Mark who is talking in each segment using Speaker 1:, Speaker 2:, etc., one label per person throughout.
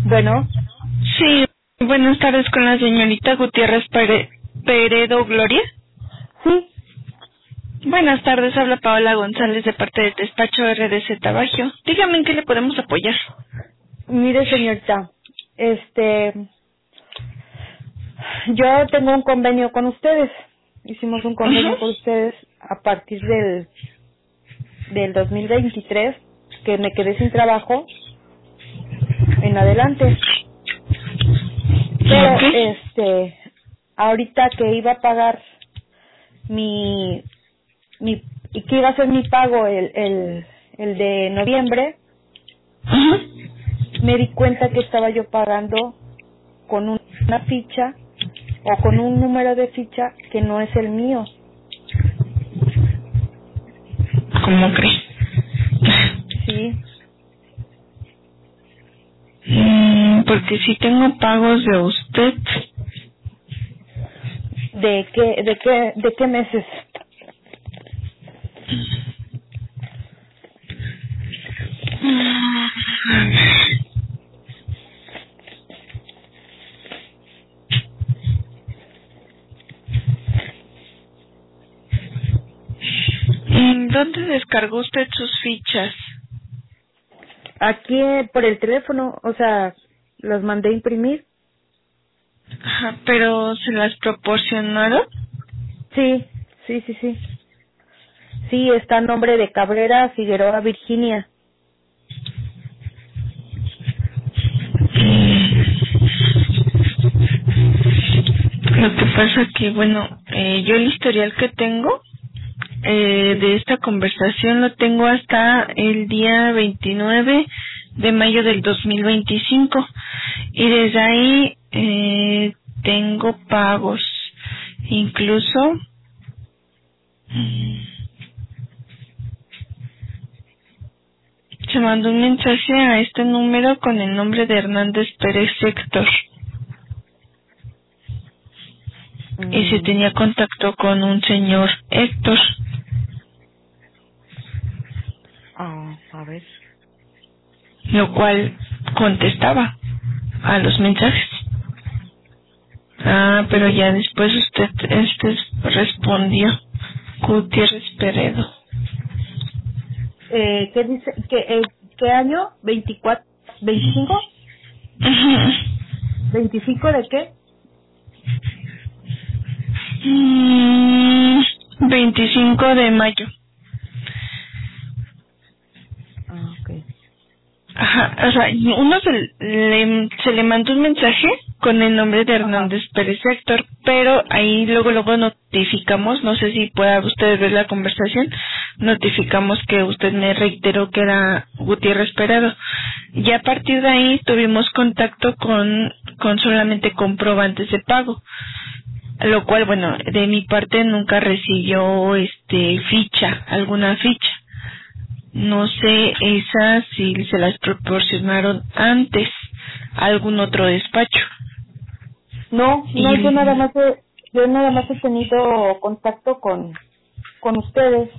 Speaker 1: Bueno,
Speaker 2: Sí, buenas tardes con la señorita Gutiérrez Peredo Gloria.
Speaker 1: sí,
Speaker 2: Buenas tardes, habla Paola González de parte de Despacho RDZ Bajo. Dígame en qué le podemos apoyar.
Speaker 1: mire señorita, yo tengo un convenio con ustedes. Hicimos un
Speaker 2: Ajá.
Speaker 1: convenio con ustedes a partir del 2023, que me quedé sin trabajo en adelante. Pero,
Speaker 2: Ok.
Speaker 1: ahorita que iba a pagar y que iba a ser mi pago el de noviembre,
Speaker 2: Ajá.
Speaker 1: me di cuenta que estaba yo pagando con una ficha o con un número de ficha que no es el mío.
Speaker 2: ¿Cómo cree?
Speaker 1: Sí,
Speaker 2: Porque sí tengo pagos de usted.
Speaker 1: ¿de qué meses?
Speaker 2: A ver. ¿Dónde descargó usted sus fichas?
Speaker 1: Aquí por el teléfono, o sea, los mandé a imprimir.
Speaker 2: Ajá, pero ¿se las proporcionaron?
Speaker 1: Sí, sí, sí, sí. Sí, está a nombre de Cabrera Figueroa Virginia.
Speaker 2: Lo que pasa que, bueno, yo el historial que tengo de esta conversación lo tengo hasta el día 29 de mayo del 2025 y desde ahí tengo pagos. Incluso se mandó un mensaje a este número con el nombre de Hernández Pérez Héctor y se tenía contacto con un señor Héctor,
Speaker 1: A ver.
Speaker 2: lo cual contestaba a los mensajes. Ah, pero ya después usted respondió. Gutiérrez Peredo.
Speaker 1: ¿Qué dice? ¿Qué año? ¿24? ¿25?
Speaker 2: Ujú.
Speaker 1: ¿25 de qué?
Speaker 2: 25 de mayo.
Speaker 1: Ah, ok.
Speaker 2: Ajá, o sea, se le mandó un mensaje con el nombre de
Speaker 1: Ajá.
Speaker 2: Hernández Pérez Héctor, pero ahí luego notificamos, no sé si pueda usted ver la conversación, notificamos que usted me reiteró que era Gutiérrez Peredo. Y a partir de ahí tuvimos contacto con solamente comprobantes de pago, lo cual, bueno, de mi parte nunca recibió alguna ficha. No sé esas si se las proporcionaron antes a algún otro despacho.
Speaker 1: No,
Speaker 2: Y,
Speaker 1: yo nada más he tenido contacto con ustedes.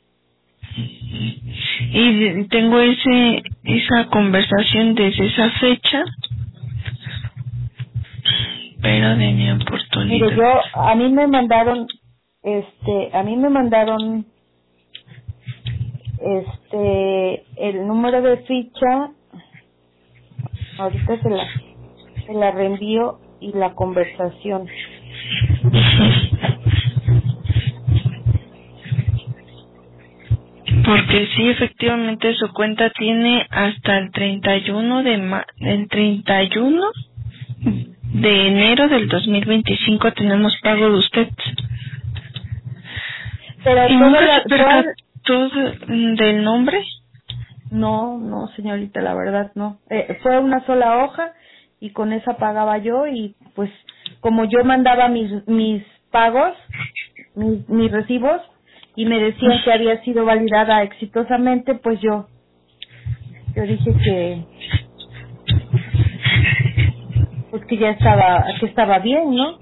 Speaker 2: y tengo esa conversación desde esa fecha, pero de mi
Speaker 1: Mire,
Speaker 2: oportunidad.
Speaker 1: a mí me mandaron, a mí me mandaron, el número de ficha. Ahorita se la reenvío y la conversación.
Speaker 2: Porque sí, efectivamente su cuenta tiene hasta el 31 de enero del 2025 tenemos pago de usted.
Speaker 1: Pero
Speaker 2: ¿Y nunca se percató del nombre?
Speaker 1: no, señorita, la verdad no. Fue una sola hoja y con esa pagaba yo, y pues como yo mandaba mis pagos, mis recibos, y me decían que había sido validada exitosamente, pues yo dije que ya estaba bien, ¿no?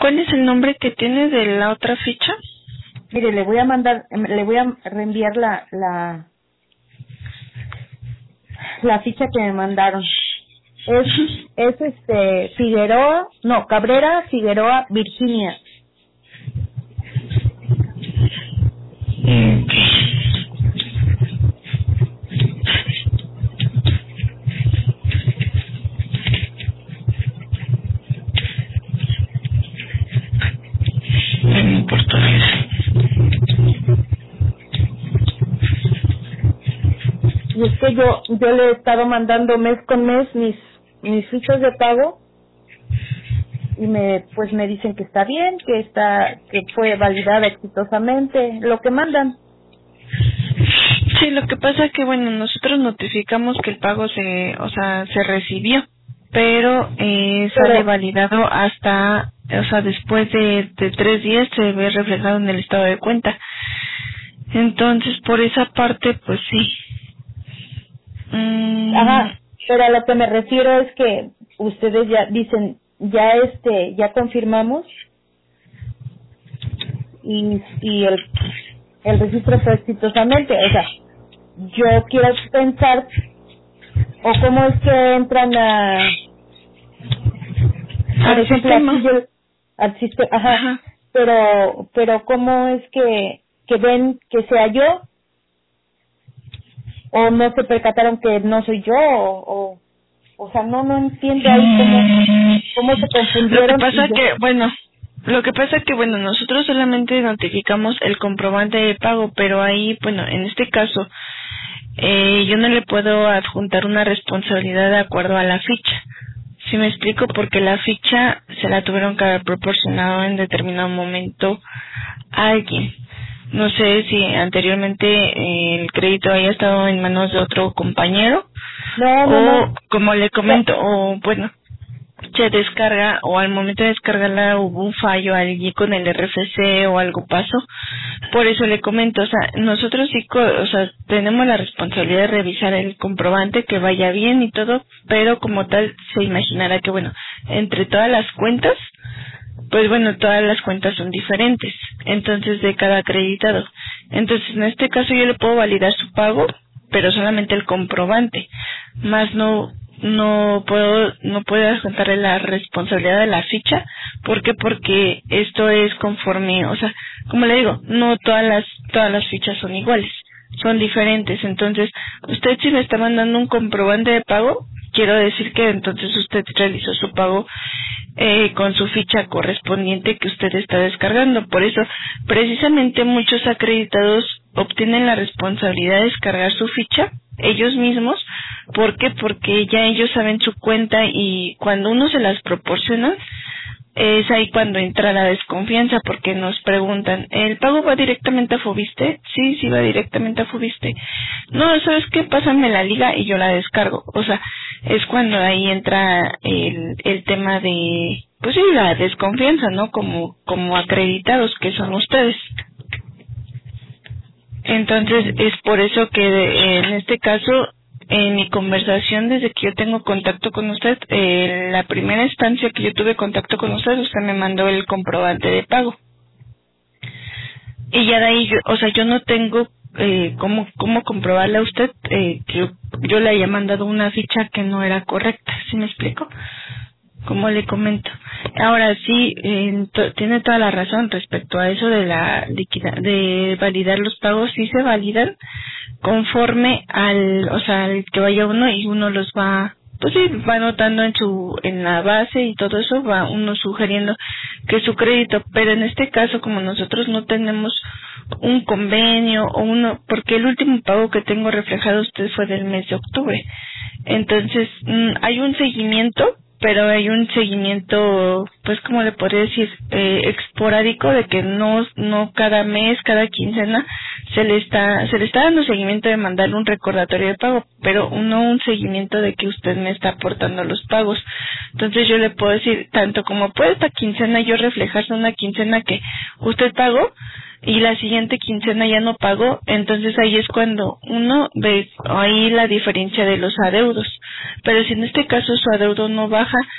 Speaker 2: ¿Cuál es el nombre que tiene de la otra ficha?
Speaker 1: Mire, le voy a reenviar la ficha que me mandaron. Es Cabrera Figueroa Virginia.
Speaker 2: No me importa eso.
Speaker 1: Y es que yo le he estado mandando mes con mes mis fichas de pago y me dicen que está bien, que fue validada exitosamente, lo que mandan.
Speaker 2: Sí, lo que pasa es que nosotros notificamos que el pago se recibió, pero sale validado hasta, después de 3 días se ve reflejado en el estado de cuenta. Entonces, por esa parte, pues sí.
Speaker 1: Ajá, pero a lo que me refiero es que ustedes ya dicen, ya confirmamos y el registro fue exitosamente. O sea, yo quiero pensar, o cómo es que entran por ejemplo, al sistema, ajá, pero cómo es que ven que sea yo, o no se percataron que no soy yo, o sea, no entiendo ahí cómo se confundieron.
Speaker 2: Lo que pasa que nosotros solamente notificamos el comprobante de pago, pero ahí, en este caso, yo no le puedo adjuntar una responsabilidad de acuerdo a la ficha. ¿Sí me explico? Porque la ficha se la tuvieron que haber proporcionado en determinado momento a alguien. No sé si anteriormente el crédito haya estado en manos de otro compañero,
Speaker 1: no.
Speaker 2: Como le comento, se descarga, o al momento de descargarla hubo un fallo allí con el RFC o algo pasó. Por eso le comento, nosotros sí, tenemos la responsabilidad de revisar el comprobante, que vaya bien y todo, pero como tal se imaginará que, entre todas las cuentas, todas las cuentas son diferentes, entonces de cada acreditado. Entonces, en este caso yo le puedo validar su pago, pero solamente el comprobante, más no puedo adjuntarle la responsabilidad de la ficha. ¿Por qué? Porque esto es conforme, como le digo, no todas las fichas son iguales, son diferentes. Entonces, usted si me está mandando un comprobante de pago, quiero decir que entonces usted realizó su pago con su ficha correspondiente que usted está descargando. Por eso, precisamente muchos acreditados obtienen la responsabilidad de descargar su ficha ellos mismos. ¿Por qué? Porque ya ellos saben su cuenta, y cuando uno se las proporciona, es ahí cuando entra la desconfianza, porque nos preguntan, ¿el pago va directamente a Fobiste? Sí, va directamente a Fobiste. No, ¿sabes qué? Pásame la liga y yo la descargo. Es cuando ahí entra el tema de, la desconfianza, ¿no? Como acreditados que son ustedes. Entonces, es por eso que en este caso, en mi conversación, desde que yo tengo contacto con usted, la primera instancia que yo tuve contacto con usted me mandó el comprobante de pago. Y ya de ahí, yo no tengo cómo comprobarle a usted que yo le haya mandado una ficha que no era correcta. ¿Sí me explico? Como le comento. Ahora sí, tiene toda la razón respecto a eso de de validar los pagos. Sí se validan conforme al que vaya uno, y uno los va, va anotando en la base, y todo eso va uno sugiriendo que su crédito. Pero en este caso, como nosotros no tenemos un convenio porque el último pago que tengo reflejado usted fue del mes de octubre. Entonces, hay un seguimiento, pero hay un seguimiento, como le podría decir, esporádico, de que no cada mes, cada quincena se le está dando seguimiento de mandarle un recordatorio de pago, pero no un seguimiento de que usted me está aportando los pagos. Entonces yo le puedo decir, tanto como puede esta quincena yo reflejarse una quincena que usted pagó y la siguiente quincena ya no pagó, entonces ahí es cuando uno ve ahí la diferencia de los adeudos. Pero si en este caso su adeudo no baja,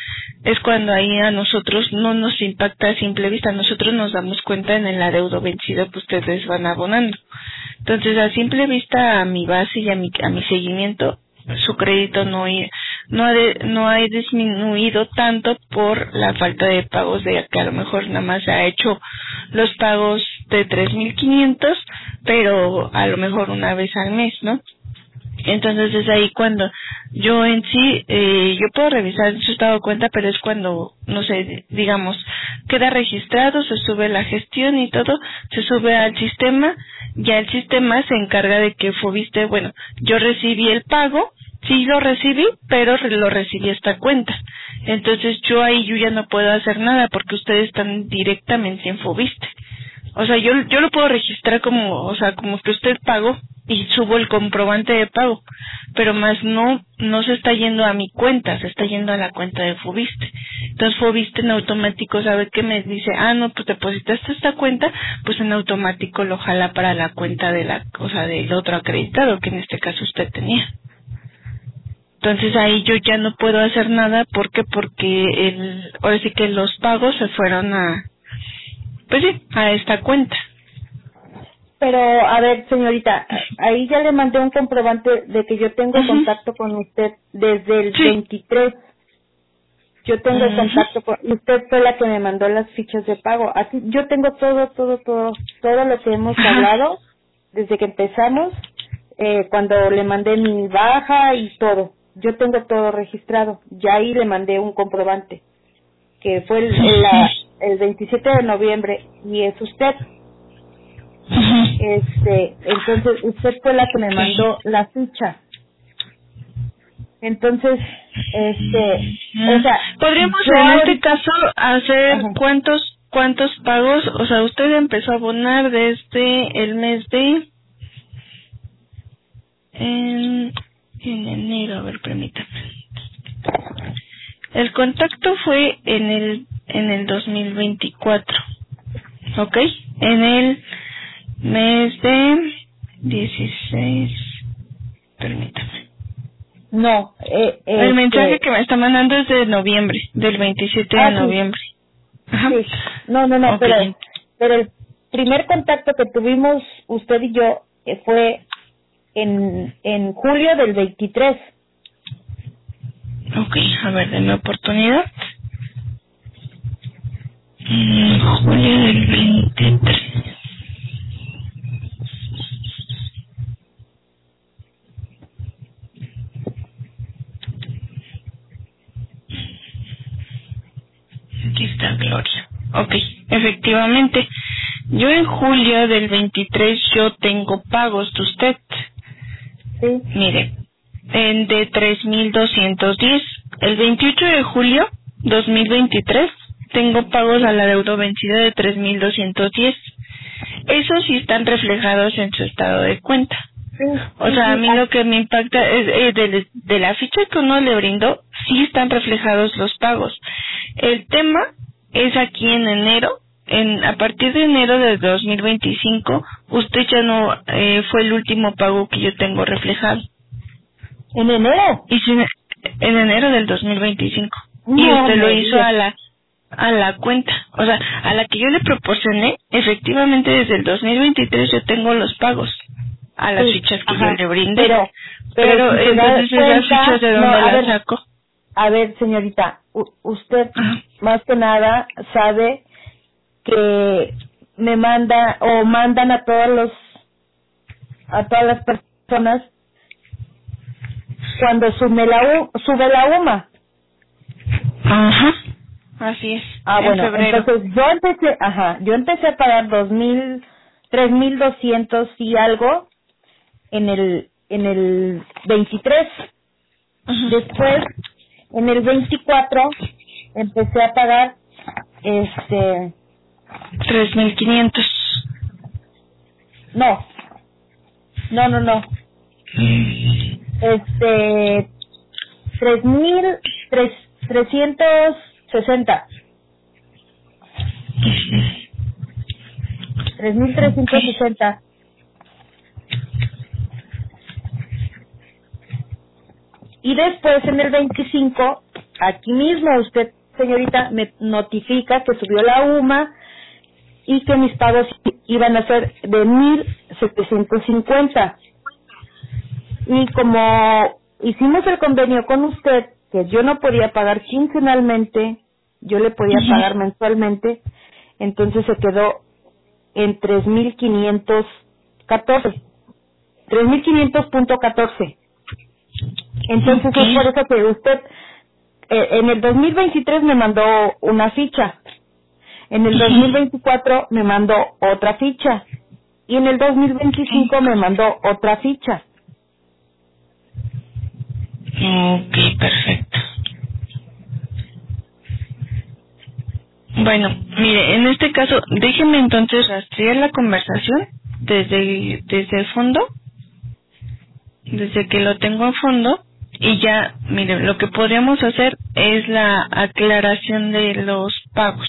Speaker 2: es cuando ahí a nosotros no nos impacta a simple vista. Nosotros nos damos cuenta en el adeudo vencido que ustedes van abonando. Entonces, a simple vista, a mi base y a mi seguimiento, su crédito no ha disminuido tanto por la falta de pagos, de que a lo mejor nada más se ha hecho los pagos de 3,500, pero a lo mejor una vez al mes, ¿no? Entonces es ahí cuando yo en sí, yo puedo revisar su estado de cuenta, pero es cuando, no sé, digamos, queda registrado, se sube la gestión y todo, se sube al sistema, ya el sistema se encarga de que Foviste, bueno, yo recibí el pago, sí lo recibí, pero lo recibí esta cuenta. Entonces yo ya no puedo hacer nada porque ustedes están directamente en Foviste. O sea, yo lo puedo registrar como que usted pagó y subo el comprobante de pago, pero más no se está yendo a mi cuenta, se está yendo a la cuenta de Foviste. Entonces Foviste en automático sabe que me dice, no, pues depositaste esta cuenta, pues en automático lo jala para la cuenta del otro acreditado, que en este caso usted tenía. Entonces ahí yo ya no puedo hacer nada porque ahora sí que los pagos se fueron a esta cuenta.
Speaker 1: Pero, a ver, señorita, ahí ya le mandé un comprobante de que yo tengo contacto con usted desde el 23. Yo tengo contacto con usted, fue la que me mandó las fichas de pago. Así, yo tengo todo lo que hemos hablado desde que empezamos, cuando le mandé mi baja y todo. Yo tengo todo registrado. Ya ahí le mandé un comprobante, que fue el 27 de noviembre, y es usted. Entonces usted fue la que me mandó la ficha. Entonces, o sea,
Speaker 2: podríamos en este caso hacer cuántos pagos, o sea, usted empezó a abonar desde el mes de en enero, a ver, permítame. El contacto fue en el 2024, ¿ok? En el mes de 16, permítame.
Speaker 1: No,
Speaker 2: el mensaje que me está mandando es de noviembre, del 27 de noviembre. Ajá.
Speaker 1: Sí. No, okay. pero el primer contacto que tuvimos usted y yo fue en julio del 23.
Speaker 2: Ok, a ver, denme oportunidad. Julio del 23. Aquí está Gloria. Ok, efectivamente. Yo en julio del 23 yo tengo pagos de usted.
Speaker 1: Sí.
Speaker 2: Mire, de 3,210. El 28 de julio 2023 tengo pagos al adeudo vencido de 3,210. Esos sí están reflejados en su estado de cuenta.
Speaker 1: Sí,
Speaker 2: o sea, a mí lo que me impacta es de la ficha que uno le brindó, sí están reflejados los pagos. El tema es aquí en enero, a partir de enero de 2025, usted ya no fue el último pago que yo tengo reflejado.
Speaker 1: ¿En enero?
Speaker 2: En enero del 2025.
Speaker 1: No,
Speaker 2: y usted lo hizo a la cuenta, o sea, a la que yo le proporcioné. Efectivamente, desde el 2023 yo tengo los pagos a las fichas que yo le brindé. Pero si entonces esas fichas, ¿de dónde las saco?
Speaker 1: A ver, señorita, usted más que nada sabe que me mandan a todas las personas cuando sube la UMA.
Speaker 2: Ajá. Así es.
Speaker 1: Bueno, febrero. Entonces yo empecé a pagar 3,200 y algo en el 23. Después, en el 24 empecé a pagar
Speaker 2: 3,500.
Speaker 1: No. 3,360. 3,360. Y después en el 25, aquí mismo usted señorita me notifica que subió la UMA y que mis pagos iban a ser de 1,750. Y como hicimos el convenio con usted, que yo no podía pagar quincenalmente, yo le podía pagar mensualmente, entonces se quedó en 3,514. 3,500.14. Entonces es por eso que usted en el 2023 me mandó una ficha, en el 2024 me mandó otra ficha y en el 2025 me mandó otra ficha.
Speaker 2: Ok, perfecto. Bueno, mire, en este caso, déjeme entonces rastrear la conversación desde el fondo, desde que lo tengo a fondo, y ya, mire, lo que podríamos hacer es la aclaración de los pagos.